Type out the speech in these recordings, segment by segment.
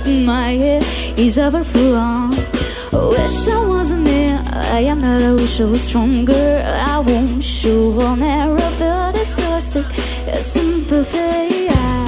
my head is overflowing. Wish I wasn't there. I am not. I wish I was stronger. I won't show. I'll never feel this toxic sympathy.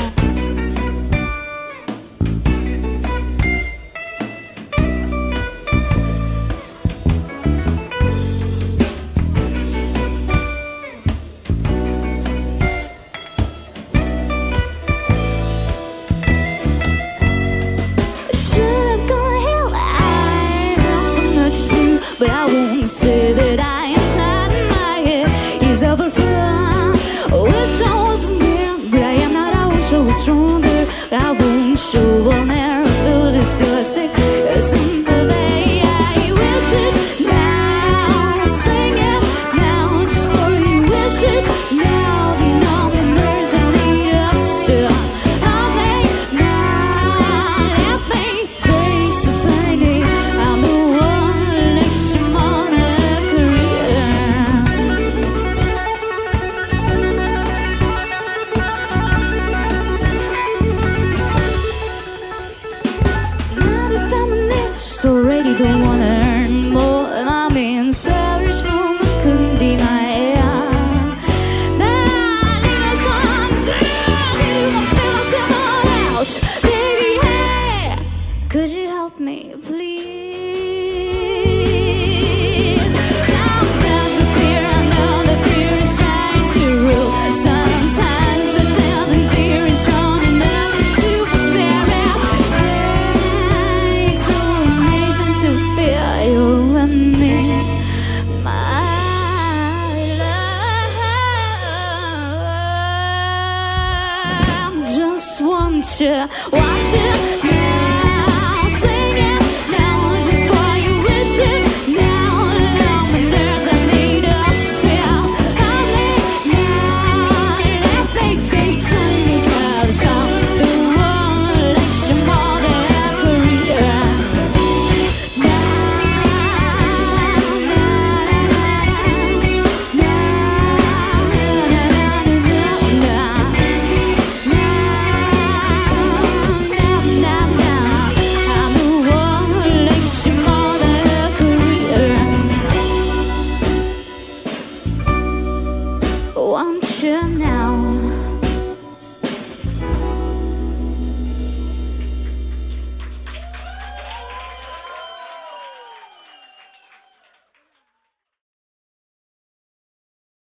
But I won't say that I am sad. My head is overflowing. Wish I wasn't there, but I am not. I wish I was stronger. But I won't show. I'll never feel this toxic sympathy. I wish it now, sing it now, just for you. Wish it now, you know the nerves I need us still. Help me now, let me face the tiny. I'm the one next to Monica. Now the feminists already don't wanna earn more. I'm in selfish moment, couldn't deny it. Now I need someone to feel someone else. Baby, hey, could you help me, please? Sometimes the fear, I know the fear is trying to rule. Sometimes the telling fear is strong enough to bear it. Say so amazing to feel you and me, my love. Just want you, watch it.